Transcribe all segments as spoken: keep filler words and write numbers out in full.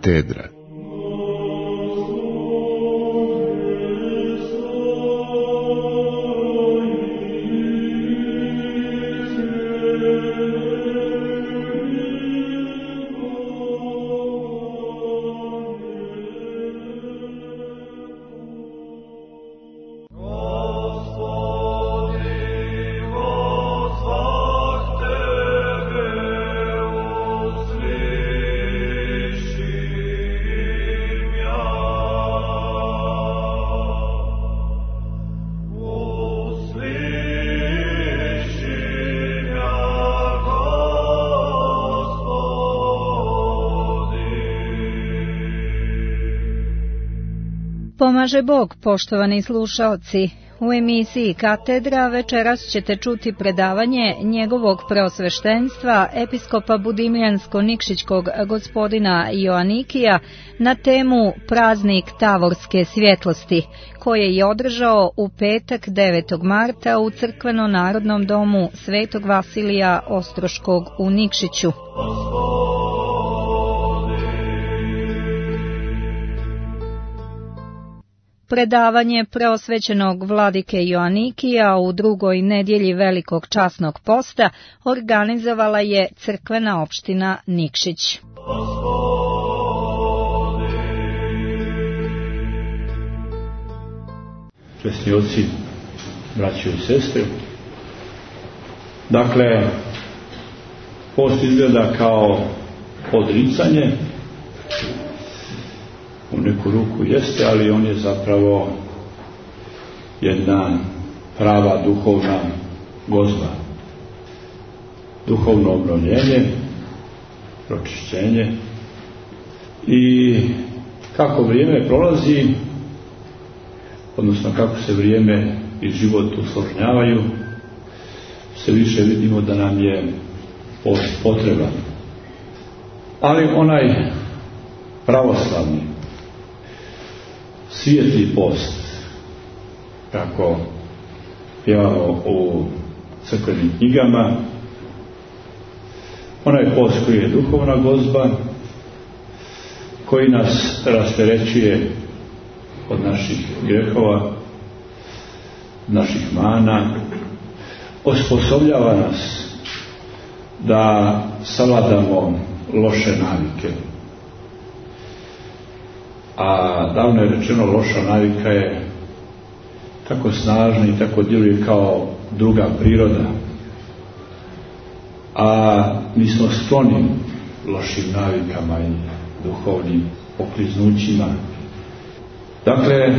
katedra. Pomaže Bog, poštovani slušaoci. U emisiji Katedra večeras ćete čuti predavanje njegovog preosveštenstva, episkopa Budimljansko-Nikšićkog gospodina Joanikija, na temu Praznik Tavorske svjetlosti, koje je održao u petak devetog marta u Crkveno-narodnom domu Svetog Vasilija Ostroškog u Nikšiću. Predavanje preosvećenog vladike Joanikija u drugoj nedjelji Velikog časnog posta organizovala je crkvena opština Nikšić. Česni oci, braćo i sestre, dakle, post izgleda kao odricanje, u neku ruku jeste, ali on je zapravo jedna prava duhovna gozba, duhovno obnovljenje, pročišćenje. I kako vrijeme prolazi, odnosno kako se vrijeme i život usložnjavaju, sve više vidimo da nam je post potreban. Ali onaj pravoslavni svijetli post, kako pjevamo u crkvenim knjigama, onaj post koji je duhovna gozba, koji nas rasterećuje od naših grehova, naših mana, osposobljava nas da savladamo loše navike. A davno je rečeno, loša navika je tako snažna i tako djeluje kao druga priroda. A mi smo skloni lošim navikama i duhovnim pokliznućima. Dakle,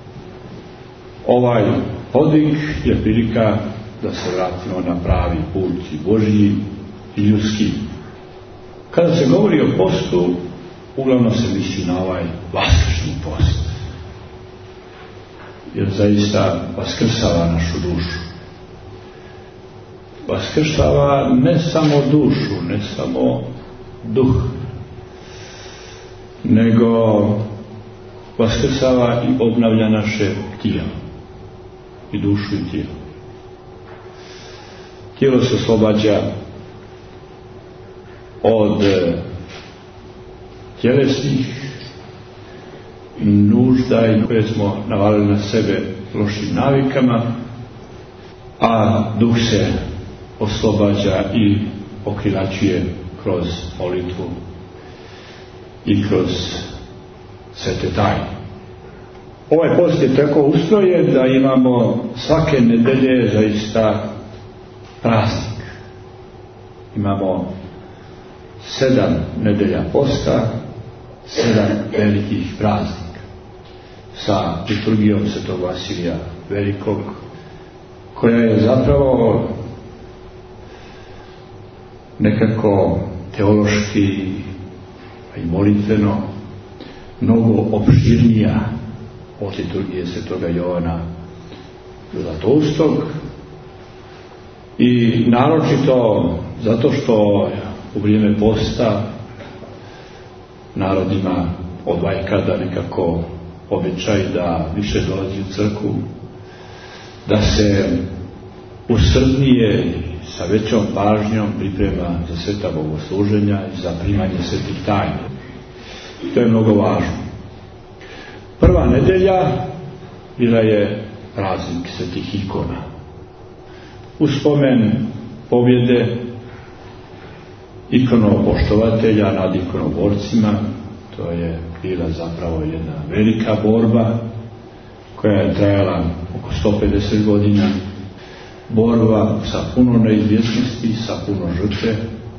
ovaj podvig je prilika da se vratimo na pravi put, i Božji i ljudski. Kada se govori o postu, uglavnom se misli na ovaj vaskršnji post, jer zaista vaskrsava našu dušu. Vaskrsava ne samo dušu, ne samo duh, nego vaskrsava i obnavlja naše tijelo, i dušu i tijelo. Tijelo se oslobađa od tjelesnih nužda koje smo navalili na sebe lošim navikama, a duh se oslobađa i okrilačuje kroz molitvu i kroz svete tajne. Ovaj post je tako ustrojen da imamo svake nedelje zaista praznik. Imamo sedam nedelja posta, sedam velikih praznika sa liturgijom Svetog Vasilija Velikog, koja je zapravo nekako teološki i molitveno mnogo opširnija od liturgije Svetoga Jovana Zlatoustog, i naročito zato što u vrijeme posta narod ima od vajkada nekako običaj da više dolazi u crkvu, da se usrdnije sa većom pažnjom priprema za sveta bogosluženja i za primanje svetih tajni. To je mnogo važno. Prva nedelja bila je praznik svetih ikona. U spomen pobjede ikonopoštovatelja nad ikonoborcima. To je bila zapravo jedna velika borba koja je trajala oko sto pedeset godina. Borba sa puno neizvjesnosti, sa puno žrtve.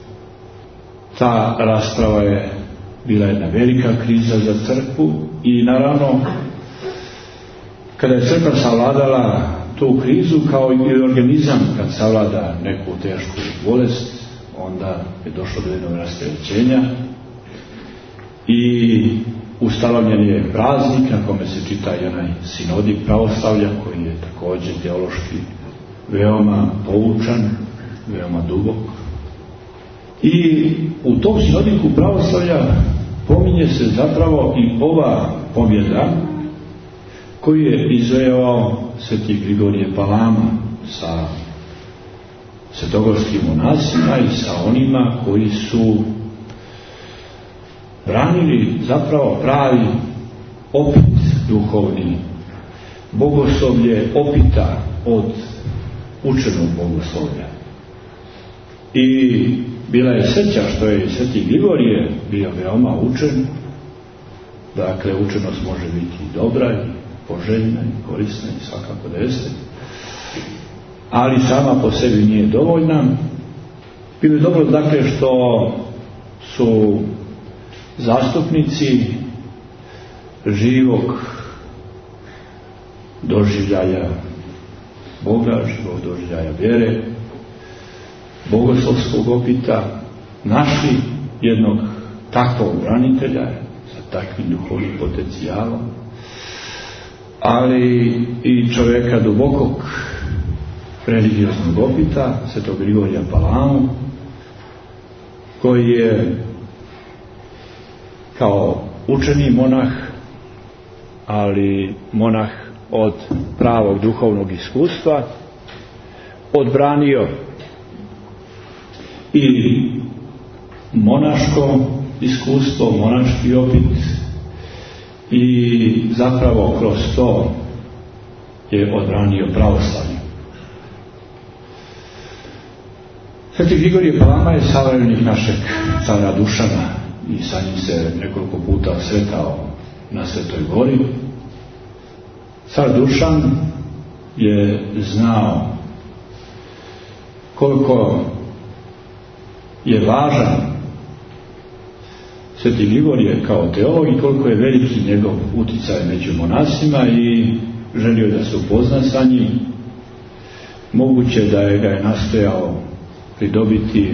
Ta rasprava je bila jedna velika kriza za crkvu i naravno kada je crkva savladala tu krizu, kao i organizam kad savlada neku tešku bolest, onda je došlo do jednog rasterećenja i ustanovljen je praznik na kome se čita onaj sinodik pravoslavlja, koji je također teološki veoma poučan, veoma dubok. I u tom sinodiku pravoslavlja pominje se zapravo i ova pobjeda koju je izvojevao sveti Grigorije Palama sa svetogorskim monasima i sa onima koji su branili zapravo pravi opit duhovni, bogoslovlje opita od učenog bogoslovlja. I bila je sreća što je sveti Grigorije bio veoma učen. Dakle, učenost može biti i dobra i poželjna i korisna i svakako da jeste, ali sama po sebi nije dovoljna. Bilo je dobro dakle što su zastupnici živog doživljaja Boga, živog doživljaja vjere, bogoslovskog opita našli jednog takvog branitelja sa takvim duhovnim potencijalom, ali i čovjeka dubokog religioznog opita, svetog Grigorija Palamu, koji je kao učeni monah, ali monah od pravog duhovnog iskustva, odbranio i monaško iskustvo, monaški opit, i zapravo kroz to je odbranio pravoslavlje. Sveti Grigorije Palama je savremenik našeg cara Dušana i sa njim se nekoliko puta sretao na Svetoj gori. Car Dušan je znao koliko je važan sveti Grigorije kao teolog i koliko je veliki njegov uticaj među monasima i želio da se upozna sa njim. Moguće da je ga je nastojao pridobiti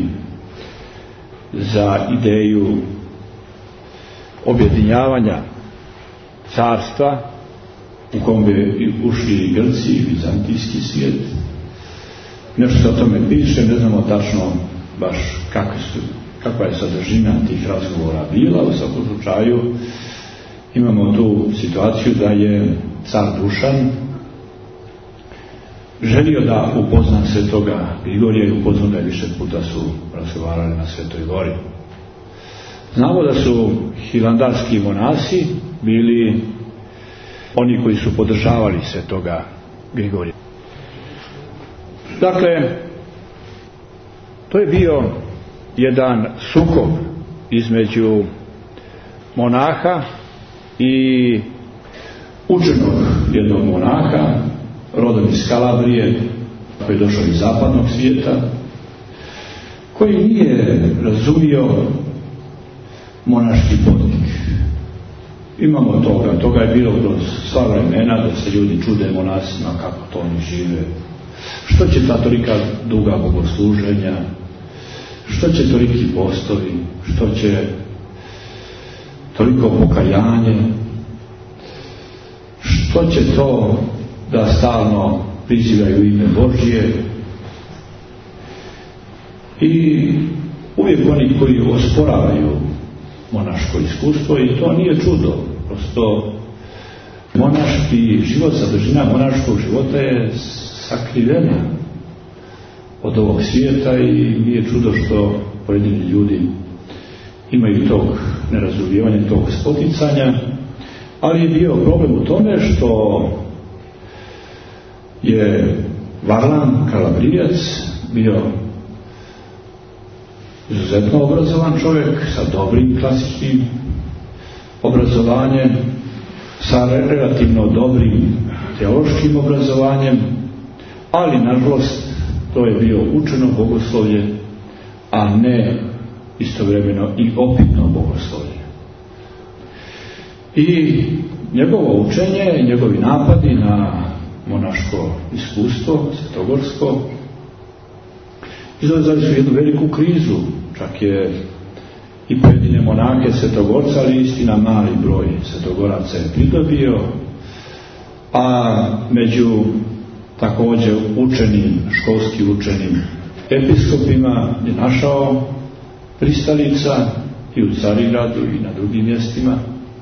za ideju objedinjavanja carstva u kom bi ušli i Grci i vizantijski svijet. Nešto se o tome piše, ne znamo tačno baš kakve su, kakva je sadržina tih razgovora bila. U svakom slučaju imamo tu situaciju da je car Dušan želio da upozna svetoga Grigorija i upoznao ga, više puta su razgovarali na Svetoj gori. Znamo da su hilandarski monasi bili oni koji su podržavali svetoga Grigorija. Dakle, to je bio jedan sukob između monaha i učenog jednog monaha, rodom iz Kalabrije, koji je došao iz zapadnog svijeta, koji nije razumio monaški podvig. Imamo toga, toga je bilo kroz sva vremena, da se ljudi čude monasima kako to oni žive. Što će ta tolika duga bogosluženja, što će toliki postovi, što će toliko pokajanje, što će to da stalno prizivaju ime Božje. I uvijek oni koji osporavaju monaško iskustvo, i to nije čudo. Prosto monaški život, sadržina monaškog života je sakrivena od ovog svijeta i nije čudo što pojedini ljudi imaju tog nerazumijevanja, tog spoticanja, ali je bio problem u tome što je Varlam Kalabrijac bio izuzetno obrazovan čovjek sa dobrim klasičnim obrazovanjem, sa relativno dobrim teološkim obrazovanjem, ali nažalost to je bio učeno bogoslovlje, a ne istovremeno i opitno bogoslovlje. I njegovo učenje, njegovi napadi na monaško iskustvo, svetogorsko, izazvali su jednu veliku krizu. Čak je i pojedine monake svetogorca, ali istina mali broj svetogoraca je pridobio, a među također učenim, školski učenim episkopima je našao pristalica i u Carigradu i na drugim mjestima,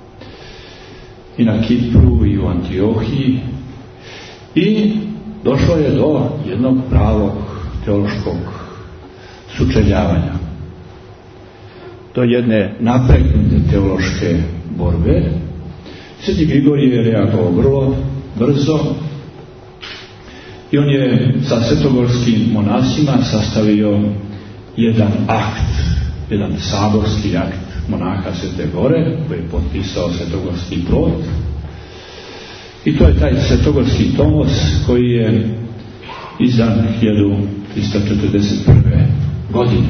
i na Kipru i u Antiohiji, i došlo je do jednog pravog teološkog sučeljavanja, do jedne napregnute teološke borbe. Sveti Grigorije je reagovao vrlo brzo i on je sa svetogorskim monasima sastavio jedan akt, jedan saborski akt monaha Svete Gore, koji je potpisao svetogorski plot. I to je taj svetogorski tomos koji je izdan hiljadu trista četrdeset prve. godine.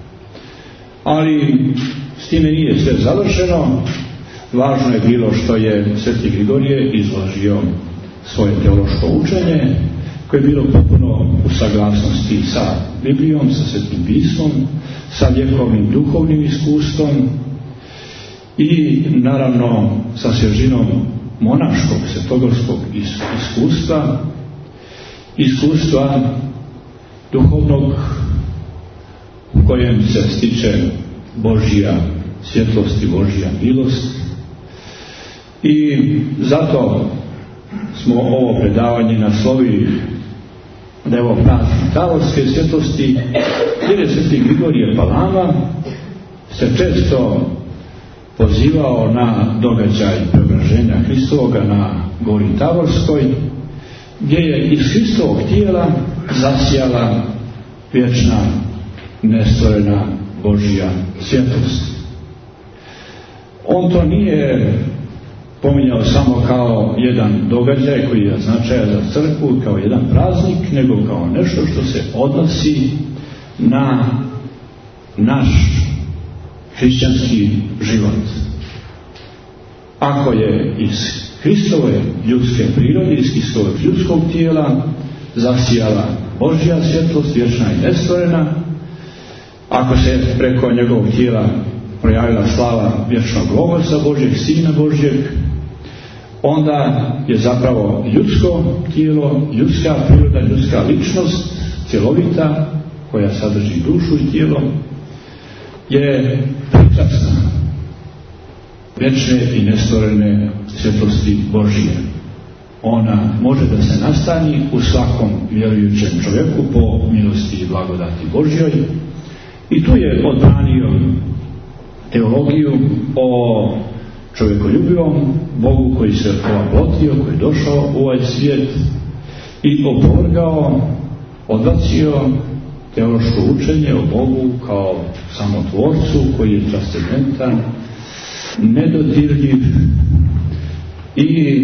Ali s time nije sve završeno. Važno je bilo što je Sveti Grigorije izložio svoje teološko učenje, koje je bilo potpuno u saglasnosti sa Biblijom, sa Svetim pismom, sa vjekovnim duhovnim iskustvom i naravno sa svježinom monaškog svetogorskog iskustva, iskustva duhovnog u kojem se stiče Božja svjetlost i Božja milost. I zato smo ovo predavanje naslovili da je ovo praznik tavorske svjetlosti, jer je Sveti Grigorije Palama se često pozivao na događaj preobraženja Hristovoga na gori Tavorskoj, gdje je iz Hristovog tijela zasijala vječna nestvorena Božja svjetlost. On to nije pominjao samo kao jedan događaj koji je značajan za crkvu, kao jedan praznik, nego kao nešto što se odnosi na naš hrišćanski život. Ako je iz Hristove ljudske prirode, iz Hristovog ljudskog tijela zasijala Božja svjetlost, vječna i nestvorena, ako se preko njegovog tijela projavila slava vječnog Logosa Božjeg, Sina Božjeg, onda je zapravo ljudsko tijelo, ljudska priroda, ljudska ličnost, cjelovita, koja sadrži dušu i tijelo, je pričasna vječne i nestvorene svjetlosti Božje. Ona može da se nastani u svakom vjerujućem čovjeku po milosti i blagodati Božjoj. I tu je odbranio teologiju o čovjekoljubivom Bogu koji se oplotio, koji je došao u ovaj svijet i opovrgao, odbacio teološko učenje o Bogu kao samotvorcu koji je transcendentan, nedodirljiv i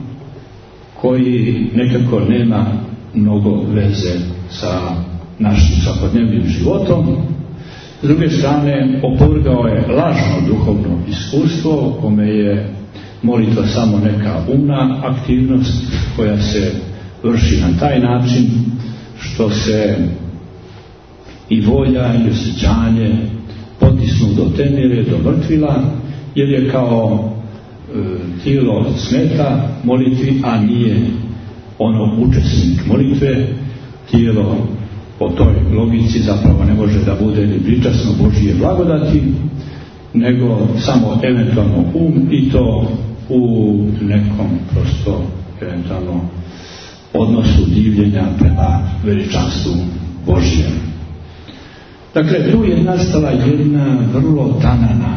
koji nekako nema mnogo veze sa našim svakodnevnim životom. S druge strane, opovrgao je lažno duhovno iskustvo u kome je molitva samo neka umna aktivnost koja se vrši na taj način što se i volja i osjećanje potisnu do temelje, do mrtvila, jer je kao e, tijelo smeta molitvi, a nije ono učesnik molitve. Tijelo po toj logici zapravo ne može da bude ni pričasno Božije blagodati, nego samo eventualno um, i to u nekom prosto eventualno odnosu divljenja prema veličanstvu Božijem. Dakle, tu je nastala jedna vrlo tanana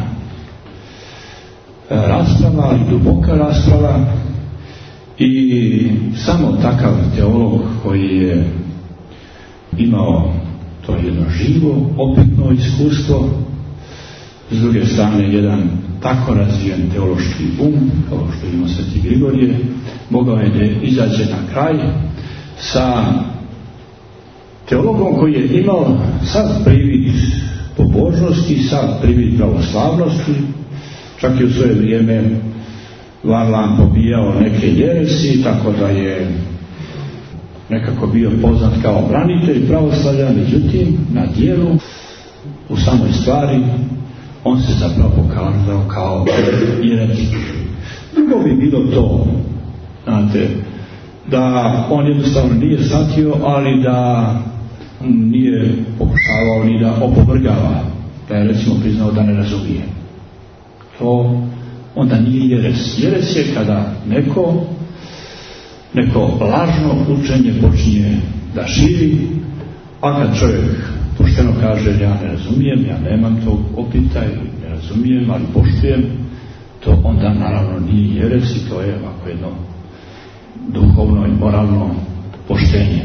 rasprava, ali duboka rasprava, i samo takav teolog koji je imao to jedno živo, opitno iskustvo, s druge strane jedan tako razvijen teološki um, kao što ima Sveti Grigorije, mogao je da izađe na kraj sa teologom koji je imao sad privid pobožnosti, sad privid pravoslavnosti, čak i u svoje vrijeme Varlam pobijao neke jeresi, tako da je nekako bio poznat kao branitelj pravoslavlja, međutim na dijelu, u samoj stvari, on se zapravo pokazao kao jeretik. Drugo bi bilo to, znate, da on jednostavno nije shvatio, ali da nije pokušavao ni da opovrgava, da je recimo priznao da ne razumije. To onda nije jeres. Jeres je kada neko neko lažno učenje počinje da širi, a kad čovjek pošteno kaže ja ne razumijem, ja nemam tog opita ili ne razumijem, ali poštujem, to onda naravno nije jeres i to je ovako jedno duhovno i moralno poštenje.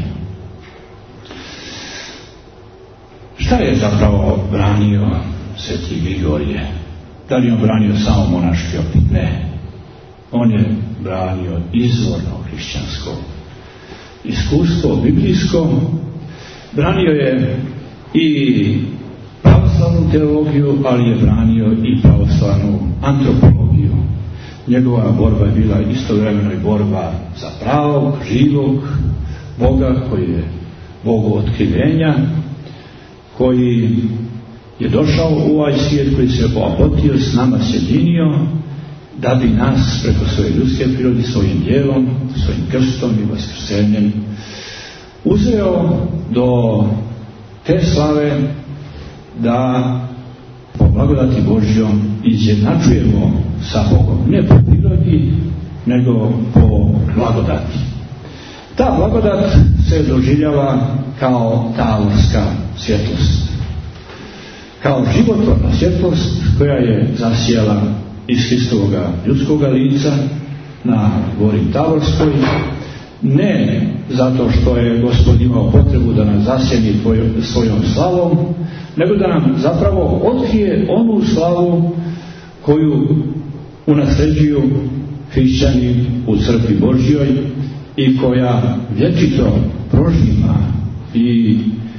Šta je zapravo branio Sveti Grigorije? Da li on branio samo monaški opit? Ne. On je branio izvorno hrišćansko iskustvo, biblijsko. Branio je i pravoslavnu teologiju, ali je branio i pravoslavnu antropologiju. Njegova borba je bila istovremeno i borba za pravog, živog Boga, koji je Bogu otkrivenja, koji je došao u ovaj svijet, koji se oapotio, s nama sjedinio, da bi nas preko svoje ljudske prirode, svojim djelom, svojim krstom i vaskrsenjem uzeo do te slave da po blagodati Božjom izjednačujemo sa Bogom. Ne po prirodi, nego po blagodati. Ta blagodat se doživljava kao tavorska svjetlost, kao životvorna svjetlost koja je zasijala iz Hristovoga ljudskoga lica na gori Tavorskoj, ne zato što je Gospod imao potrebu da nas zasjeni svojom slavom, nego da nam zapravo otkrije onu slavu koju unasljeđuju hrišćani u crkvi Božjoj i koja vječito prožima i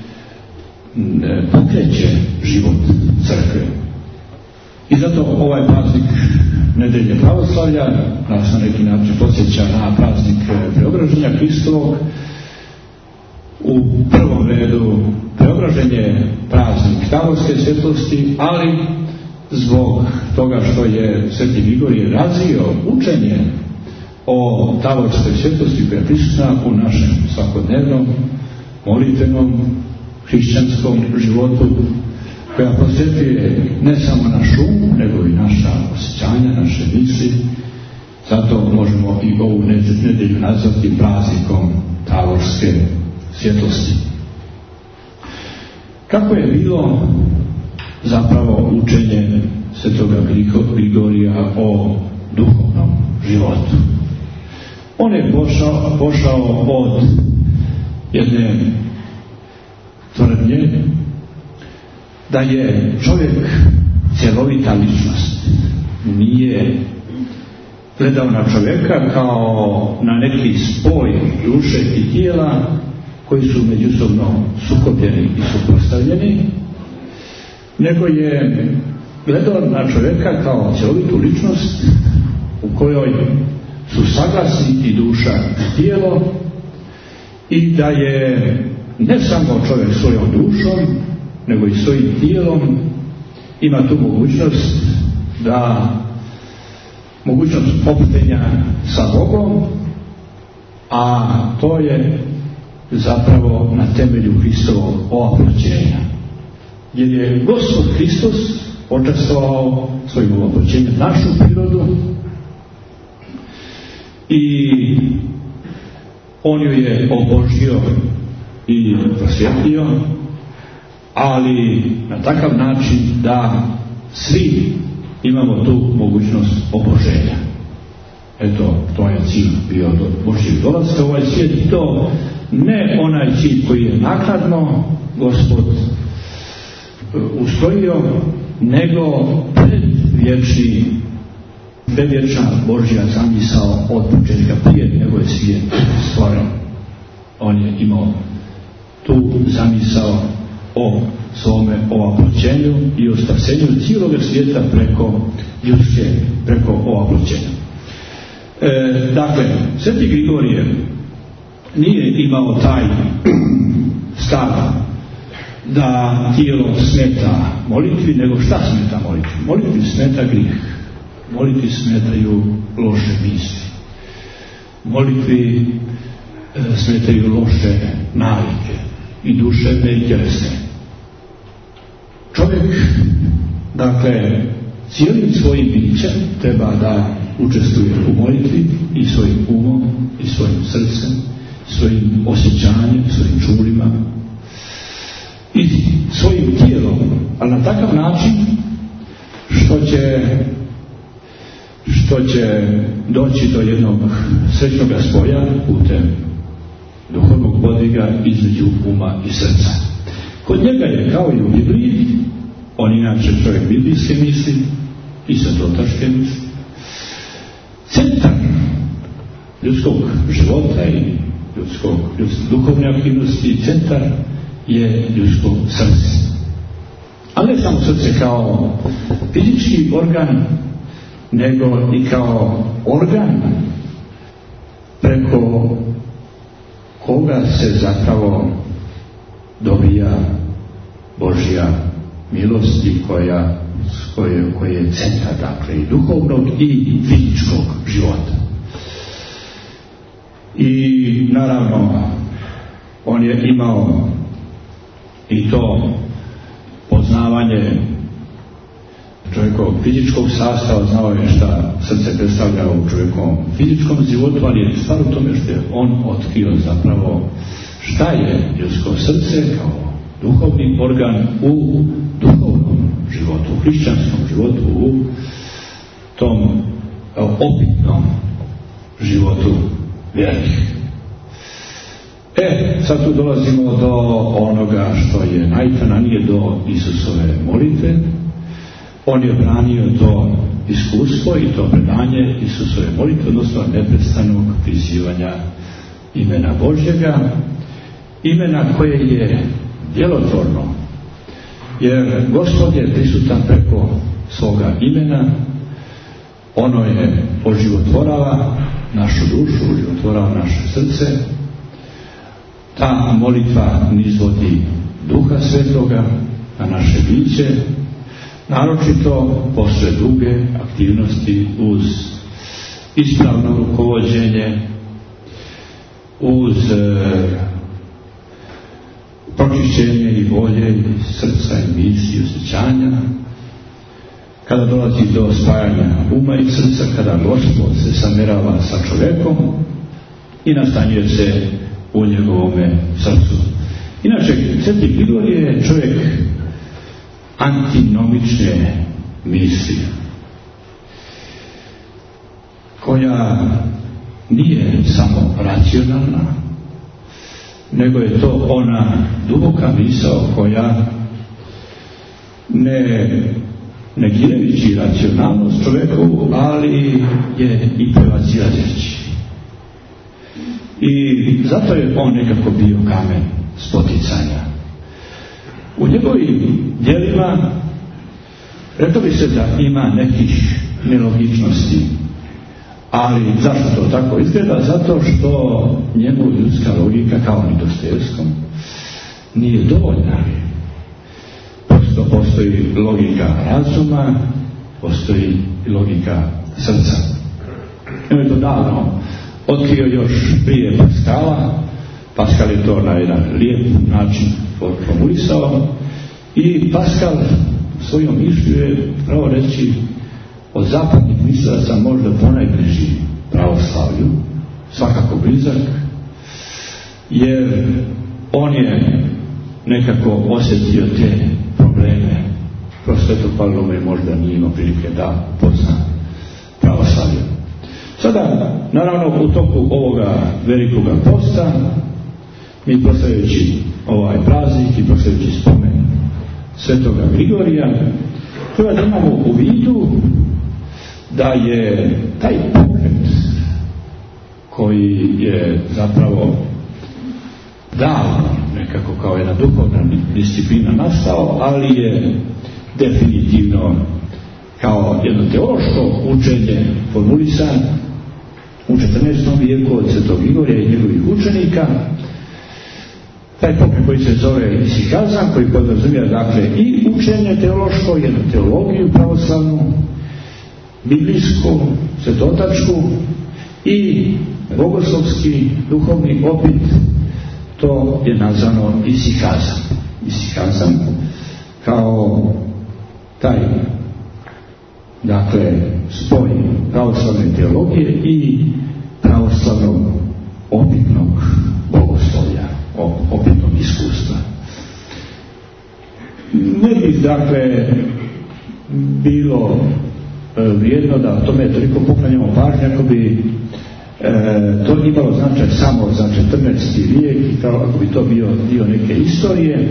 pokreće život crkve. I zato ovaj praznik Nedelje pravoslavlja nas na neki način podsjeća na praznik Preobraženja Hristovog. U prvom redu preobraženje praznik tavorske svjetlosti, ali zbog toga što je Sveti Grigorije razvio učenje o tavorskoj svjetlosti koja je prisutna u našem svakodnevnom molitvenom hrišćanskom životu, koja posjetuje ne samo naš um, nego i naša osjećanja, naše misli. Zato možemo i ovu nedelju nazvati praznikom tavorske svjetlosti. Kako je bilo zapravo učenje Svetoga Grigorija o duhovnom životu? On je pošao, pošao od jedne tvrdnje da je čovjek cjelovita ličnost. Nije gledao na čovjeka kao na neki spoj duše i tijela koji su međusobno sukobljeni i suprotstavljeni, nego je gledao na čovjeka kao cjelovitu ličnost u kojoj su saglasni i duša i tijelo, i da je ne samo čovjek svojom dušom, nego i svojim tijelom ima tu mogućnost da mogućnost opštenja sa Bogom, a to je zapravo na temelju Hristovog ovaproćenja. Jer je Gospod Hristos počastvovao svojim ovaproćenjem našu prirodu i on ju je obožio i prosvjetlio, ali na takav način da svi imamo tu mogućnost oboženja. Eto, to je cilj bio do Božjeg dolaska u ovaj svijet, i to ne onaj cilj koji je naknadno Gospod ustrojio, nego predvječni, predvječna Božja zamisao od početka, prije nego je svijet stvoren. On je imao tu zamisao o svome ovaploćenju i o spasenju cijelog svijeta preko ljudske, preko ovaploćenja. E, dakle, Sveti Grigorije nije imao taj stav da tijelo smeta molitvi, nego šta smeta molitvi? Molitvi smeta grijeh, molitvi smetaju loše misli, molitvi e, smetaju loše navike i duševne i tjelesne. Čovjek, dakle, cijelim svojim bićem treba da učestvuje u molitvi i svojim umom i svojim srcem, svojim osjećanjem, svojim čulima i svojim tijelom, ali na takav način što će što će doći do jednog srećnog spoja putem duhovnog podviga između uma i srca. Kod njega je kao i u Bibliji, on inače čovjek biblijske misli i svetotaške misli, centar ljudskog života i ljudskog, ljudske duhovne aktivnosti, centar je ljudsko srce. Ali ne samo srce kao fizički organ, nego i kao organ preko koga se zapravo dobija Božja milost i koja, koje, koje je centar, dakle, i duhovnog i fizičkog života. I naravno on je imao i to poznavanje čovjekovog fizičkog sastava, znao je šta srce predstavlja u čovjekovom fizičkom životu, ali je stvar u tome što je on otkrio zapravo šta je ljudsko srce kao duhovni organ u duhovnom životu, u hrišćanskom životu, u tom opitnom životu vjernih. E, sad tu dolazimo do onoga što je najtananije, do Isusove molitve. On je branio to iskustvo i to predanje Isusove molitve, odnosno neprestanog prizivanja imena Božjega, imena koje je djelotvorno, jer Gospod je prisutan preko svoga imena, ono je oživotvorava našu dušu, oživotvorava naše srce. Ta molitva nizvodi Duha Svetoga na naše biće, naročito posle duge aktivnosti uz ispravno rukovođenje, uz e, pročišćenje i volje i srca i misli i osjećanja, kada dolazi do spajanja uma i srca, kada Gospod se samerava sa čovjekom i nastanjuje se u njegovome srcu. Inače, Sveti Grigorije je čovjek antinomične misli, koja nije samo racionalna, nego je to ona duboka misao koja ne negirajući racionalnost čovjekovu, ali je i prevazilazeći. I zato je on nekako bio kamen spoticanja. U njegovim djelima rekao bi se da ima nekih nelogičnosti, ali zašto to tako izgleda? Zato što njemu ljudska logika, kao ni Dostojevskom, nije dovoljna. Prosto postoji logika razuma, postoji logika srca. On je to davno otkrio još prije Paskala. Paskal je to na jedan lijep način formulisao i Paskal svojom mišlju je, pravo reći, od zapadnih mislaca možda ponajbliži pravoslavlju, svakako blizak, jer on je nekako osjetio te probleme. Kroz Svetog Pavlova možda nije imao prilike da pozna pravoslavlje. Sada, naravno, u toku ovoga velikoga posta, mi proslavljajući ovaj praznik i proslavljajući spomen Svetoga Grigorija, treba da imamo u vidu da je taj pokret koji je zapravo davno nekako kao jedna duhovna disciplina nastao, ali je definitivno kao jedno teološko učenje formulisan u četrnaestom vijeku od Svetog Grigorija i njegovih učenika. Taj pokret koji se zove isikazam, koji podrazumijeva dakle i učenje teološko, jednu teologiju pravoslavnu, biblijsku, svetotačku i bogoslovski duhovni opit, to je nazvano isikazam. Isikazam kao taj dakle spoj pravoslavne teologije i pravoslavnog opitnog bogoslovlja, opitnog iskustva. Ne bi dakle bilo e, vrijedno da tome toliko poklanjamo pažnju ako bi e, to imalo značaj samo za četrnaesti vijek i kao ako bi to bio dio neke istorije.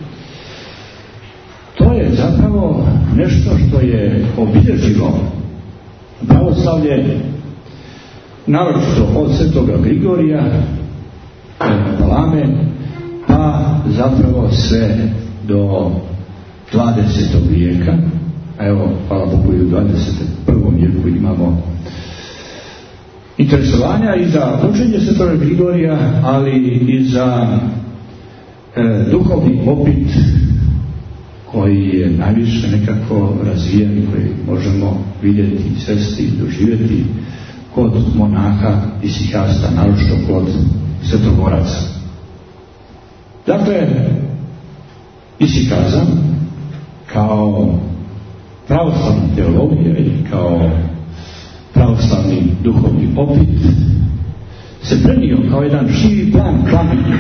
To je zapravo nešto što je obilježilo pravoslavlje, naročito od Svetoga Grigorija, Palame, pa zapravo sve do dvadesetog vijeka. A evo, hvala Bogu, i u dvadeset prvom vijeku imamo interesovanja i za učenje Svetoga Grigorija, ali i za e, duhovni opit koji je najviše nekako razvijen, koji možemo vidjeti, svesti, doživjeti kod monaha i isikasta, naročito kod svetogoraca. Dakle, isikazam kao pravoslavna teologija i kao pravoslavni duhovni opit se prenio kao jedan širi plan plamena,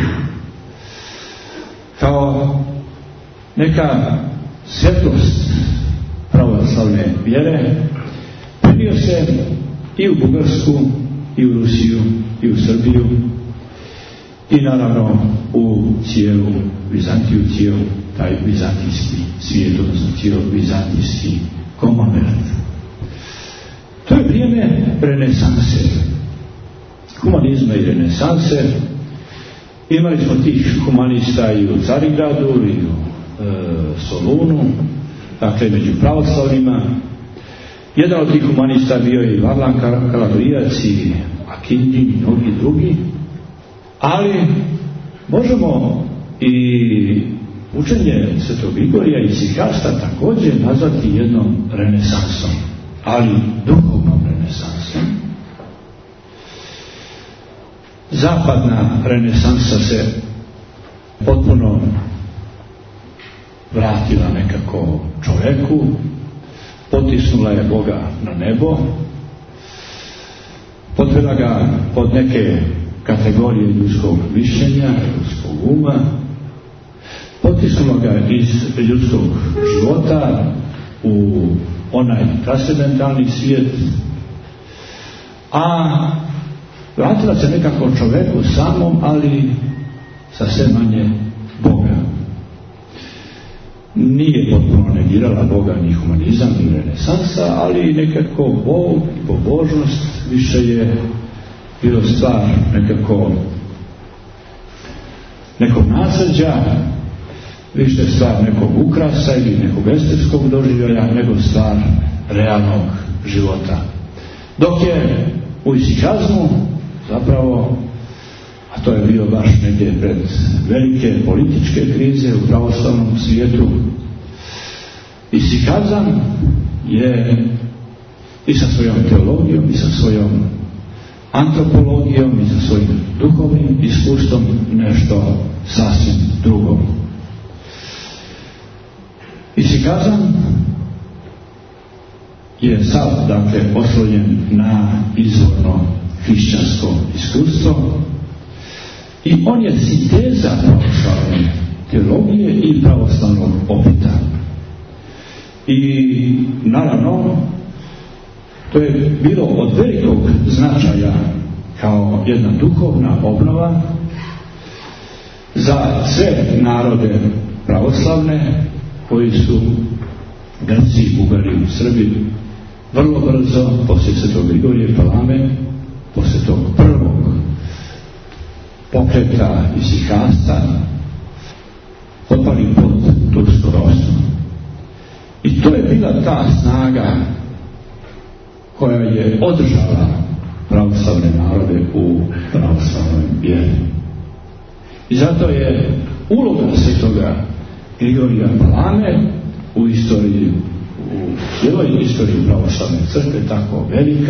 kao neka svjetlost pravoslavne vjere, prenio se i u Bugarsku, i u Rusiju, i u Srbiju, i naravno u cijelu Vizantiju, cijelu taj vizantijski svijet, odnosno cijelu vizantijski Commonwealth. To je vrijeme renesanse, humanizma i renesanse. Imali smo tih humanista i u Carigradu, i u e, Solunu, dakle među pravoslavnima. Jedan od tih humanista bio je i Varlan Kaladrijac i Akindin i mnogi drugi, ali možemo i učenje Svetog Grigorija i isikasta također nazvati jednom renesansom, ali duhovnom renesansom. Zapadna renesansa se potpuno vratila nekako čovjeku, potisnula je Boga na nebo, potvela ga pod neke kategorije ljudskog mišljenja, ljudskog uma, potisnula ga iz ljudskog života u onaj transcendentalni svijet, a vratila se nekako čovjeku samom, ali sa sve manje Boga. Nije potpuno negirala Boga ni humanizam ni renesansa, ali nekako Bog i pobožnost više je bilo stvar nekako nekog nasljeđa, više stvar nekog ukrasa ili nekog estetskog doživljaja, nego stvar realnog života. Dok je u isikazmu zapravo, a to je bio baš negdje pred velike političke krize u pravoslavnom svijetu, isikazam je i sa svojom teologijom i sa svojom antropologijom i sa svojim duhovnim iskustvom nešto sasvim drugo. Isikazam je sad, dakle, oslonjen na izvorno hrišćansko iskustvo i on je sinteza pravoslavne teologije i pravoslavnog opita. I naravno, to je bilo od velikog značaja kao jedna duhovna obnova za sve narode pravoslavne koji su Grci, Bugari, Srbi vrlo brzo poslije Svetog Grigorije Palame, poslije tog prvog pokreta isikasta potpali pod tursko ropstvo. I to je bila ta snaga koja je održala pravoslavne narode u pravoslavnoj vjeri. I zato je uloga Svetoga Grigorija Palame u istoriji, u cijeloj istoriji pravoslavne crkve tako velika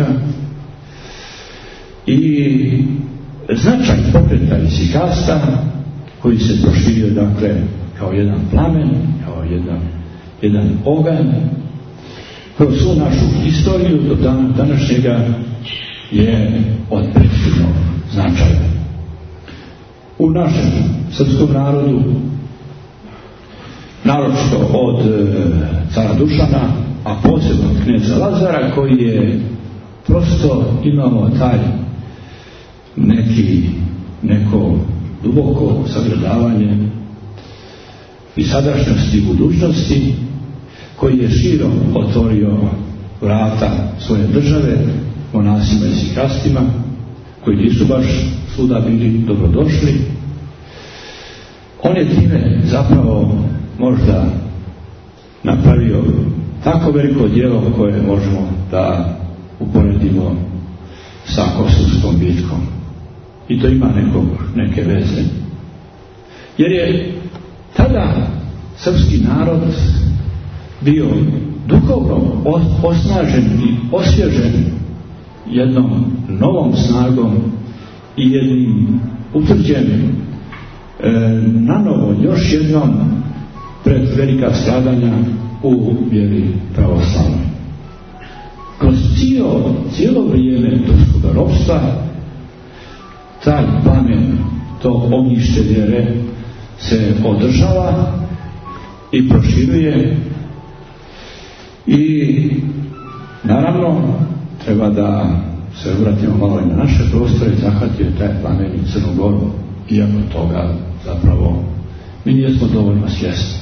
i značaj pokreta isikasta koji se proširio dakle kao jedan plamen, kao jedan, jedan oganj kroz svu našu istoriju do dana današnjega je od presudnog značaja. U našem srpskom narodu, naročito od e, cara Dušana, a posebno od kneza Lazara, koji je prosto imao taj neki, neko duboko sagledavanje i sadašnjosti i budućnosti, koji je širom otvorio vrata svoje države monasima i isikastima, koji nisu baš svuda bili dobrodošli. On je time zapravo možda napravio tako veliko djelo koje možemo da uporedimo sa Kosovskom bitkom. I to ima nekog, neke veze. Jer je tada srpski narod bio duhovno osnažen i osvježen jednom novom snagom i jednim utvrđenim e, nanovo još jednom pred velika stradanja u vjeri pravoslavnoj. Kroz cijelo, cijelo vrijeme turskog ropstva taj plamen, to ognjište vjere se održava i proširuje i naravno treba da se vratimo malo i na naše prostore i zahvatio taj plamen i Crnu Goru, iako toga zapravo mi nismo dovoljno svjesni.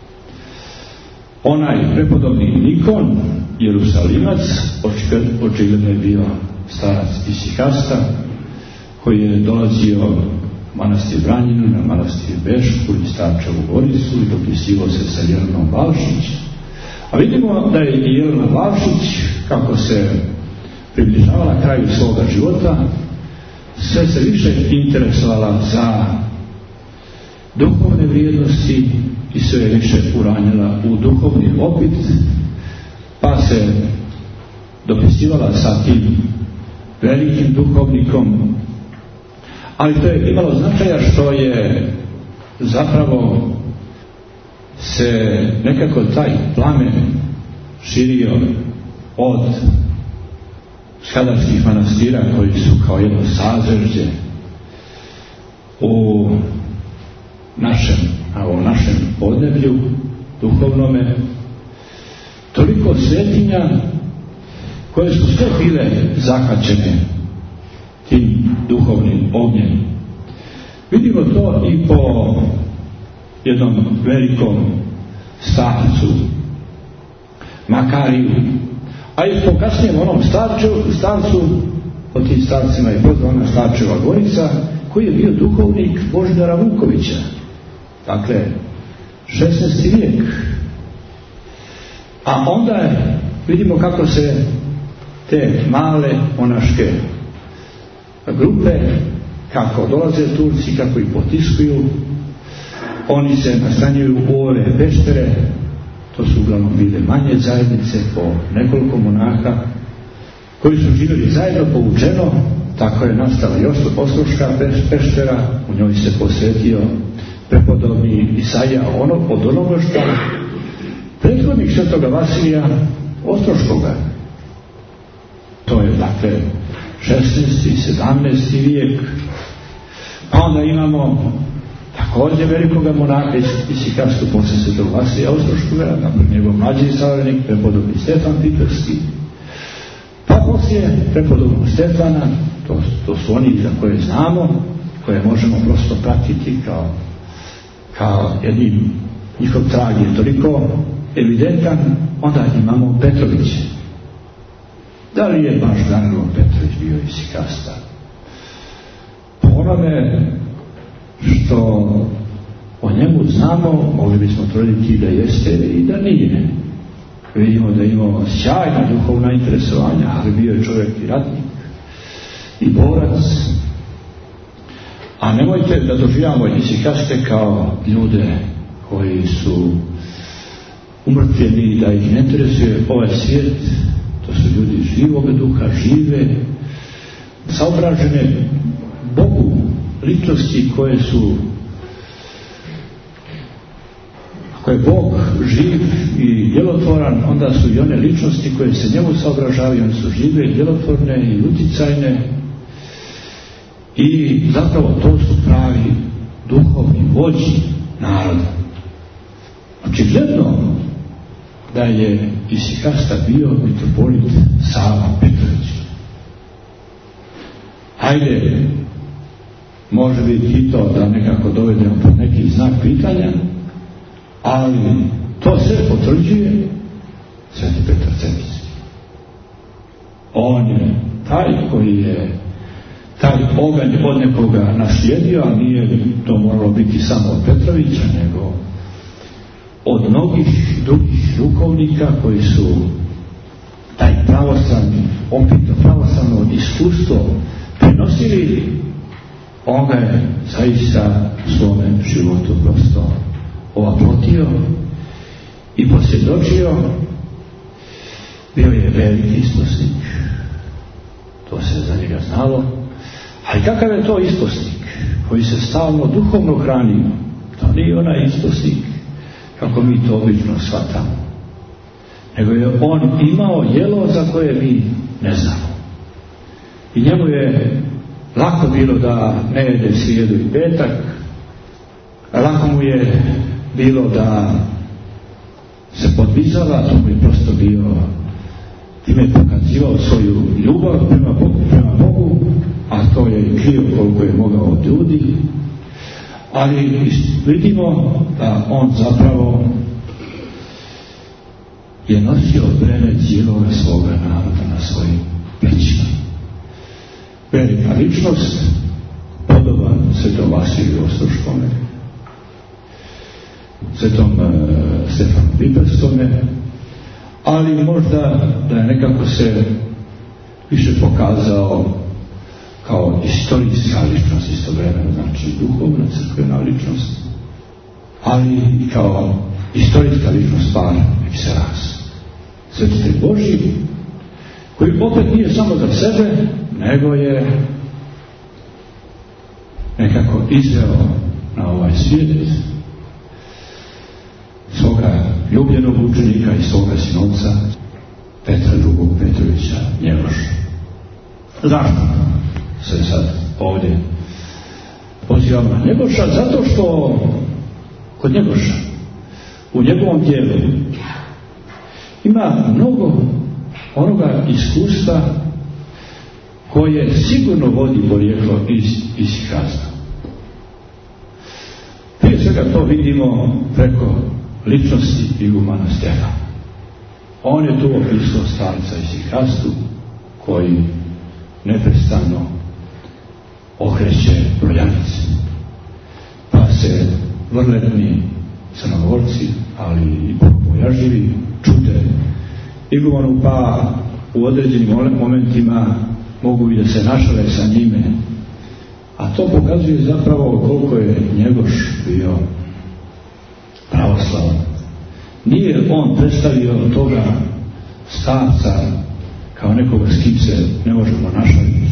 Onaj prepodobni Nikon, Jerusalimac, očigledno je bio starac isikasta, koji je dolazio manastir Vranjinu, na manastir Bešku i Starčevu Goricu i dopisivao se sa Jelenom Valšić. A vidimo da je i Jelena Valšić, kako se približavala kraju svoga života, sve se više interesovala za duhovne vrijednosti i sve je više uranjala u duhovni opit, pa se dopisivala sa tim velikim duhovnikom. Ali to je imalo značaja što je zapravo se nekako taj plamen širio od skadarskih manastira koji su kao jedno sazvežđe u našem, a u našem podneblju duhovnome, toliko svetinja koje su sve bile zahvaćene tim duhovnim ognjem. Vidimo to i po jednom velikom starcu Makariju, a i po kasnijem onom starču, starcu, po tim starcima je pozvana Starčeva Gorica, koji je bio duhovnik Božidara Vukovića. Dakle, šesnaesti vijek. A onda vidimo kako se te male monaške grupe, kako dolaze Turci, kako ih potiskuju, oni se nastanjuju u ove peštere, to su uglavnom bile manje zajednice po nekoliko monaha, koji su živjeli zajedno povučeno. Tako je nastala još Ostroška peštera, u njoj se posvetio prepodobni Isaija ono, od onoga što prethodnik svetoga Vasilija Ostroškoga. To je dakle šesnaesti i sedamnaesti vijek. Pa onda imamo također velikoga monaka iz Isikastu posle Svetog Vasilija Ostroškoga, njegov mlađi savremenik, prepodobni Stefan Piperski, pa poslije prepodobnog Stefana, to, to su oni za koje znamo, koje možemo prosto pratiti kao, kao jednim, njihov trag je toliko evidentan. Onda imamo Petrovića. Da li je baš Danilo Petrović bio Isikasta? Po onome što o njemu znamo, mogli bismo tvrditi da jeste i da nije. Vidimo da je imao sjajna duhovna interesovanja, ali bio je čovjek i ratnik i borac. A nemojte da doživljamo Isikaste kao ljude koji su umrtvljeni, da ih ne interesuje ovaj svijet. To su ljudi živog duha, žive, saobražene Bogu, ličnosti koje su, ako je Bog živ i djelotvoran, onda su i one ličnosti koje se njemu saobražavaju, one su žive, djelotvorne i uticajne. I zapravo to su pravi duhovni vođi naroda. Očigledno da je Isikasta bio mitropolit Sava Petrović. Hajde, može biti i to da nekako dovedemo pod neki znak pitanja, ali to sve potvrđuje Sveti Petar Cetinski. On je taj koji je taj oganj od nekoga naslijedio, a nije to moralo biti samo od Petrovića, nego od mnogih drugih duhovnika koji su taj pravoslavni, opet pravoslavno iskustvo prenosili. On ga je zaista u svome životu prosto ovaplotio i posvjedočio. Bio je veliki isposnik, to se za njega znalo. Ali kakav je to isposnik koji se stalno duhovno hranio? To nije onaj isposnik kako mi to obično shvatamo, nego je on imao jelo za koje mi ne znamo. I njemu je lako bilo da ne jede srijedu i petak, lako mu je bilo da se podvizava, to mu je prosto bio, time je pokazivao svoju ljubav prema Bogu, prema Bogu, a to je krio koliko je mogao od ljudi. Ali vidimo da on zapravo je nosio breme cijelog svoga naroda na svojim plećima. Velika ličnost, podoban Svetom Vasiliju Ostroškome, Svetom uh, Stefanu Piperskome, ali možda da je nekako se više pokazao kao istorijska ličnost istovremeno, znači duhovna crkvena ličnost, ali i kao istorijska ličnost par excellence. Svetitelj Božji, koji opet nije samo za sebe, nego je nekako izveo na ovaj svijet svoga ljubljenog učenika i svoga sinovca Petra drugog Petrovića Njegoša. Zašto se sad ovdje pozivamo na Njegoša? Zato što kod Njegoša u njegovom djelu ima mnogo onoga iskustva koje sigurno vodi porijeklo iz Isikasta. Prije svega to vidimo preko ličnosti igumana Stefana. On je tu opisao starca Isikastu koji neprestano okreće brojanice, pa se vrletni crnogorci, ali i bogobojažljivi čude igumanu, pa u određenim momentima mogu i da se našale sa njime, a to pokazuje zapravo koliko je Njegoš bio pravoslavan. Nije on predstavio toga starca kao nekoga s kim se ne možemo našaliti,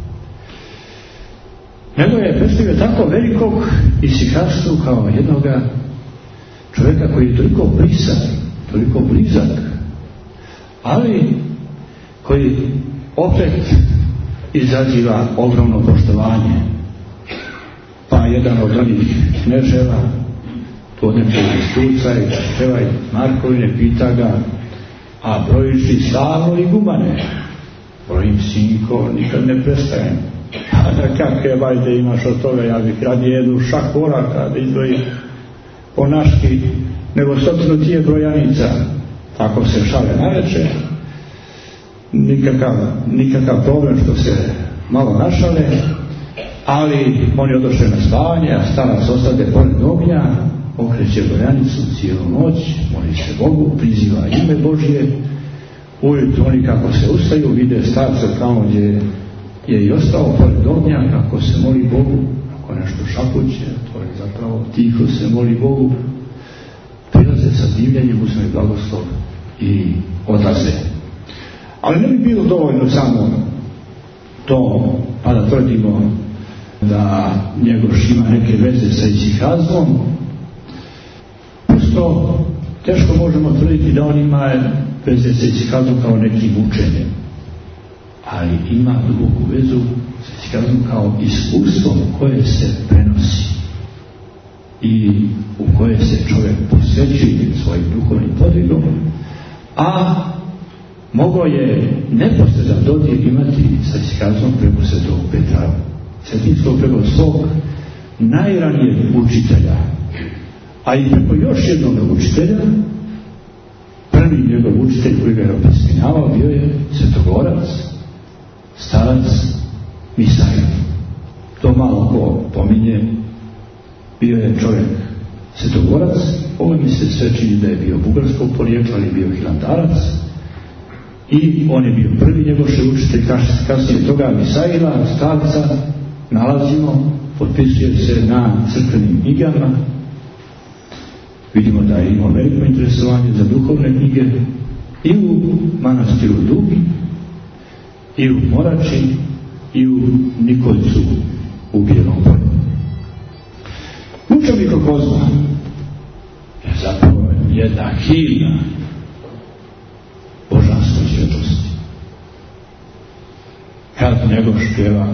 nego je predstavio tako velikog Isikastu kao jednoga čovjeka koji je toliko brisan, toliko blizak, ali koji opet izaziva ogromno poštovanje. Pa a jedan od onih kneževa, to nekog istuca i Ševa i Markovine, pita ga, a brojiš li stalno i gumane? Brojim, sinko, nikad ne prestajem. A da kakve vajde imaš od toga, ja bih radije jednu šak oraka da izdvojim po naški, nego stotinu ti je brojanica. Tako se šale nareče, nikakav, nikakav problem što se malo našale, ali oni odošle na spavanje, a starac ostade pored ognja, okreće brojanicu cijelu noć, moli se Bogu, priziva ime Božje. Ujutro oni kako se ustaju, vide starca tamo gdje je i ostao pored ognja, kako se moli Bogu, ako nešto šapuće, to je zapravo tiho se moli Bogu, prilaze sa divljenjem, uzme blagoslov i odlaze. Ali ne bi bilo dovoljno samo to, pa da tvrdimo da Njegoš ima neke veze sa isihazmom. Prosto teško možemo tvrditi da on ima veze sa isihazmom kao nekim učenjem, ali ima duboku vezu sa isihazmom kao iskustvom koje se prenosi i u koje se čovjek posvećuje svojim duhovnim podvigom, a mogao je neposredan dodir imati sa isihazmom preko Svetog Petra Cetinskog, preko svog najranijeg učitelja, a i preko još jednog učitelja. Prvi njegov učitelj koji ga je opismenjavao bio je svetogorac, starac Misail. To malo ko pominje, bio je čovjek svetogorac, ovo mi se sve čini da je bio bugarskog porijekla, ali bio hilandarac, i on je bio prvi njegov učitelj. Kasnije toga Misaila, starca, nalazimo, potpisuje se na crkvenim knjigama. Vidimo da je imao veliko interesovanje za duhovne knjige i u manastiru Dugi, i u Morači, i u Nikolcu u Bijelom polju. Mučenik Kozma je zapravo jedna himna božanskoj svetosti. Kad njegov špjeva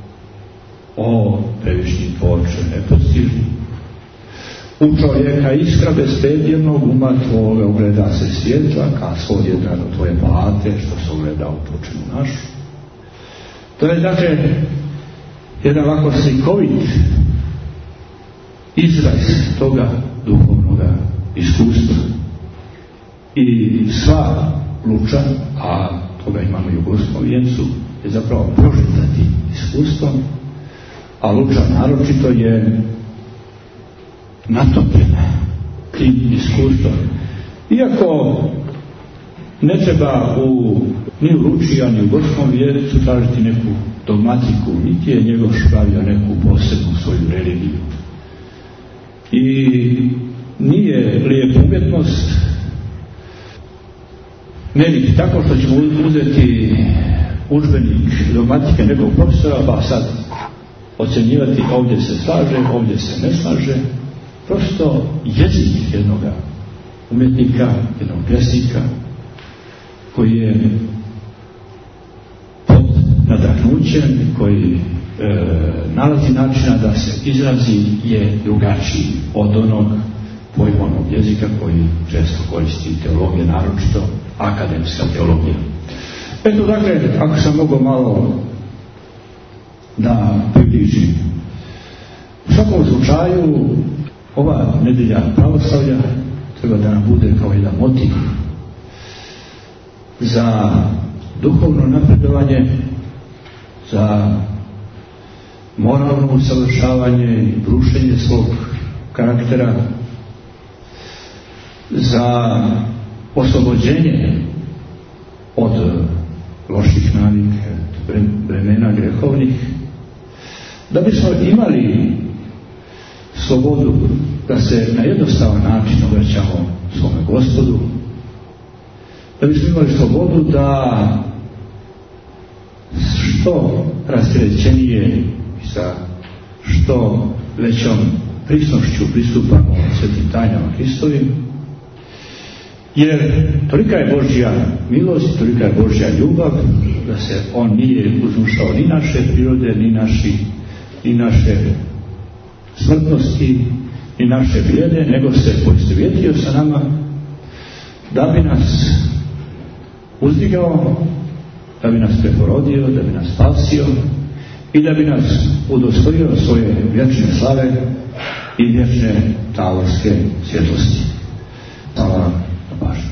o previšnji tvorče nepostižni, u čovjeka iskra bezpedjernog uma tvoga ugleda se svjetla, ka svod jedan od tvoje plate, što se ugleda u tučinu našu. To je dakle jedan ovako slikovit izraz toga duhovnog iskustva. I sva luča, a toga imamo i u Gorskom vijencu, je zapravo prožeta tim iskustvom, a luča naročito je natopljena tim iskustvom. Iako ne treba u, ni u luči, a ni u Gorskom vijencu tražiti neku dogmatiku, niti je njegov pravio neku posebnu svoju religiju. I nije lijepa umjetnost ne biti tako što ćemo uzeti udžbenik dogmatike nekog profesora, pa sad ocjenjivati ovdje se slaže, ovdje se ne slaže. Prosto jezik jednog umjetnika, jednog pjesnika koji je pod nadahnućem, koji e, nalazi načina da se izrazi, je drugačiji od onog pojmovnog jezika koji često koristi teologija, naročito akademska teologija. Eto, dakle, ako sam mogao malo da približim. U svakom slučaju, ova nedelja pravoslavlja treba da nam bude kao jedan motiv za duhovno napredovanje, za moralno usavršavanje i brušenje svog karaktera, za oslobođenje od loših navika, vremena grehovnih, da bismo imali slobodu da se na jednostavan način obraćamo svome Gospodu, da bismo imali slobodu da što rasterećenije i sa što većom prisnošću pristupamo svetim tajnama Hristovim, jer tolika je Božja milost, tolika je Božja ljubav, da se On nije uznušao ni naše prirode, ni, naši, ni naše smrtnosti i naše bijede, nego se poistovjetio sa nama da bi nas uzdigao, da bi nas preporodio, da bi nas spasio i da bi nas udostojio svoje vječne slave i vječne tavorske svjetlosti. Hvala vam na pažnju.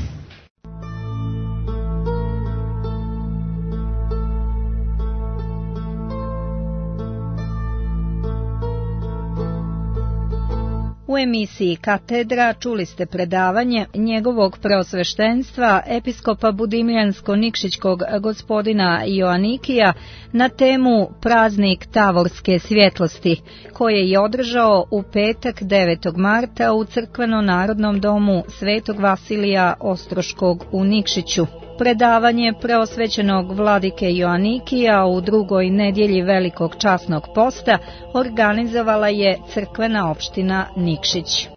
U emisiji Katedra čuli ste predavanje njegovog preosveštenstva episkopa Budimljansko-Nikšićkog gospodina Joanikija na temu Praznik tavorske svjetlosti, koje je održao u petak devetog marta u Crkveno-narodnom domu Svetog Vasilija Ostroškog u Nikšiću. Predavanje preosvećenog vladike Joanikija u drugoj nedjelji Velikog časnog posta organizovala je crkvena opština Nikšić.